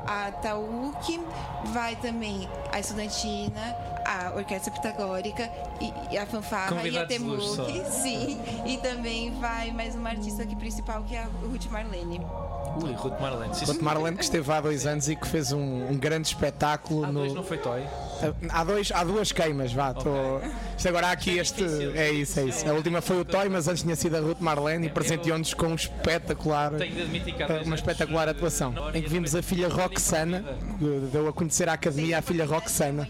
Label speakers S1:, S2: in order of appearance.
S1: a Taúque, vai também a Estudantina, a Orquestra Pitagórica e a Fanfarra e a Temuque, sim. E também vai mais uma artista aqui principal, que é a Ruth Marlene.
S2: Ruth Marlene.
S3: Ruth Marlene, que esteve há 2 anos e que fez um grande espetáculo.
S2: Há 2 não foi Toy?
S3: Há 2 queimas, vá.
S2: Okay.
S3: Isto agora há aqui este. É isso. A última foi o Toy, mas antes tinha sido a Ruth Marlene e presenteou-nos com uma espetacular atuação. Em que vimos a filha Roxana, deu a conhecer a academia a filha Roxana.